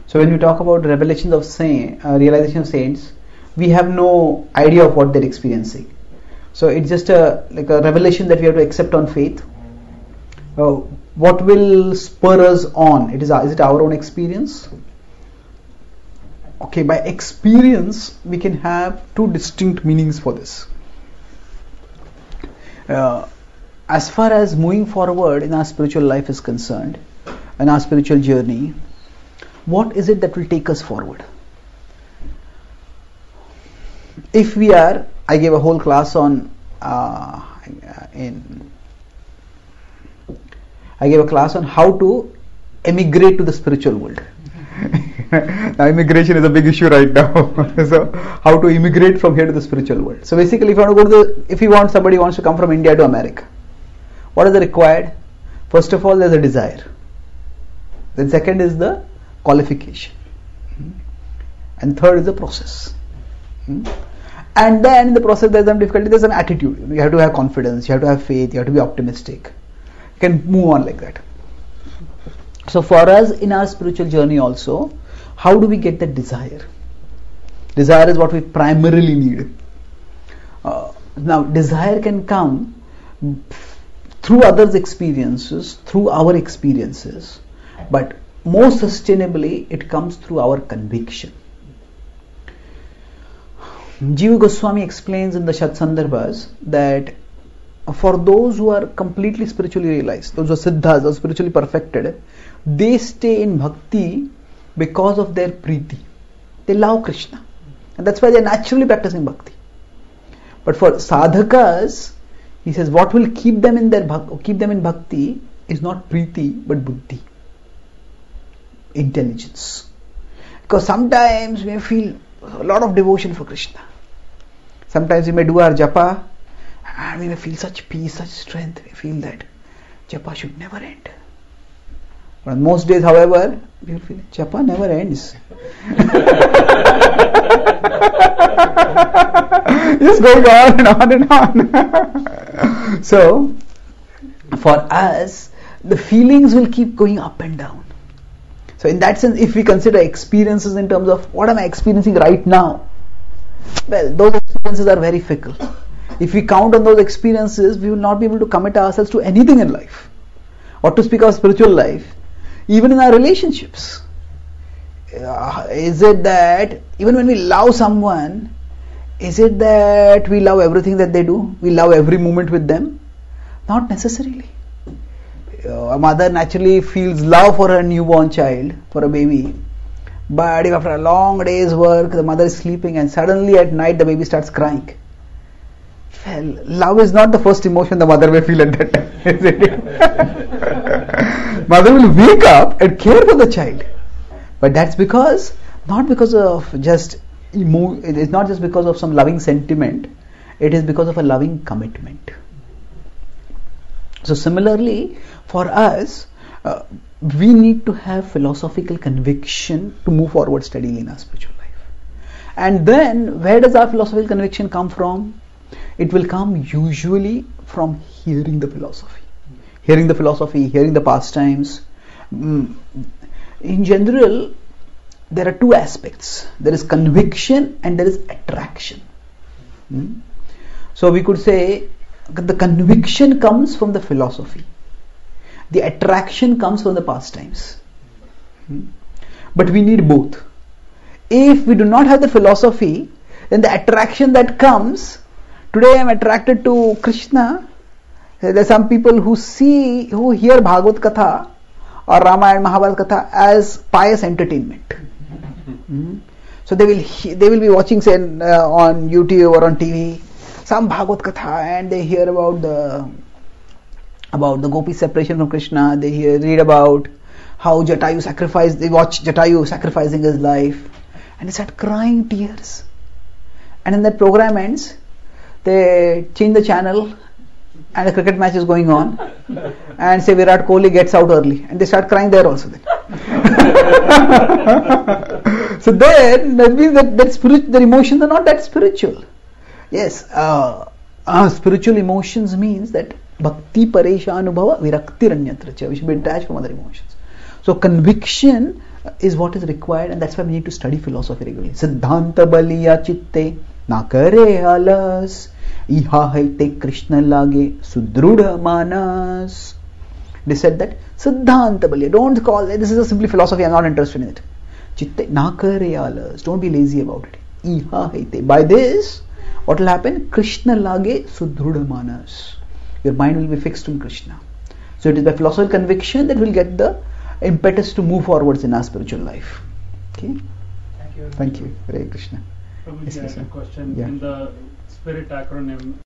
So when we talk about revelations of realization of saints, we have no idea of what they're experiencing. So it's just like a revelation that we have to accept on faith. What will spur us on? Is it our own experience? Okay, by experience we can have two distinct meanings for this. As far as moving forward in our spiritual life is concerned, in our spiritual journey, what is it that will take us forward? If we are, I gave a whole class on I gave a class on how to emigrate to the spiritual world. Now immigration is a big issue right now. So how to immigrate from here to the spiritual world. So basically, if somebody wants to come from India to America, what is required? First of all, there's a desire. Then second is the qualification. And third is the process. And then in the process there's some difficulty, there's some attitude. You have to have confidence, you have to have faith, you have to be optimistic. You can move on like that. So for us in our spiritual journey also, how do we get that desire? Desire is what we primarily need. Now desire can come through others' experiences, through our experiences, but most sustainably it comes through our conviction. Jiva Goswami explains in the Shatsandarbhas that for those who are completely spiritually realized, those who are siddhas, those spiritually perfected, they stay in bhakti because of their priti. They love Krishna. And that's why they are naturally practicing bhakti. But for sadhakas, he says what will keep them in bhakti is not priti but buddhi, intelligence. Because sometimes we feel a lot of devotion for Krishna. Sometimes we may do our japa and we may feel such peace, such strength. We feel that japa should never end. But on most days, however, we will feel japa never ends. Just going on and on and on. So, for us, the feelings will keep going up and down. So in that sense, if we consider experiences in terms of what am I experiencing right now, well, those experiences are very fickle. If we count on those experiences, we will not be able to commit ourselves to anything in life. Or to speak of spiritual life, even in our relationships. Is it that even when we love someone, is it that we love everything that they do? We love every moment with them? Not necessarily. A mother naturally feels love for her newborn child, for a baby. But if after a long day's work, the mother is sleeping and suddenly at night the baby starts crying, well, love is not the first emotion the mother may feel at that time, isn't it? Mother will wake up and care for the child. But that's because, not because of just it is not just because of some loving sentiment, it is because of a loving commitment. So similarly, for us, we need to have philosophical conviction to move forward steadily in our spiritual life. And then, where does our philosophical conviction come from? It will come usually from hearing the philosophy. Hearing the pastimes. In general, there are two aspects. There is conviction and there is attraction. So we could say the conviction comes from the philosophy. The attraction comes from the pastimes. But we need both. If we do not have the philosophy, then the attraction that comes, today I am attracted to Krishna. There are some people who hear Bhagavad Katha or Ramayana Mahabharata Katha as pious entertainment. So they will be watching, say, on YouTube or on TV some Bhagavad Katha, and they hear about the gopi separation from Krishna. They read about how Jatayu sacrificed. They watch Jatayu sacrificing his life, and they start crying tears. And then that program ends. They change the channel, and a cricket match is going on, and say Virat Kohli gets out early, and they start crying there also. Then. So then that means that their emotions are not that spiritual. Yes, spiritual emotions means that bhakti paresha anubhava virakti ranyatra cha. We should be detached from other emotions. So conviction is what is required, and that's why we need to study philosophy regularly. Siddhanta baliya chitte na kare alas, iha haite Krishna lage sudruda manas. They said that Siddhanta baliya, don't call it, this is a simply philosophy, I'm not interested in it. Chitte na kare alas, don't be lazy about it. Iha haite, by this, what will happen? Krishna lage sudruda manas. Your mind will be fixed on Krishna. So it is by philosophical conviction that we'll get the impetus to move forwards in our spiritual life. Okay? Thank you. Thank you. Hare Krishna. Prabhuji, I have a question. Yeah. In the spirit acronym,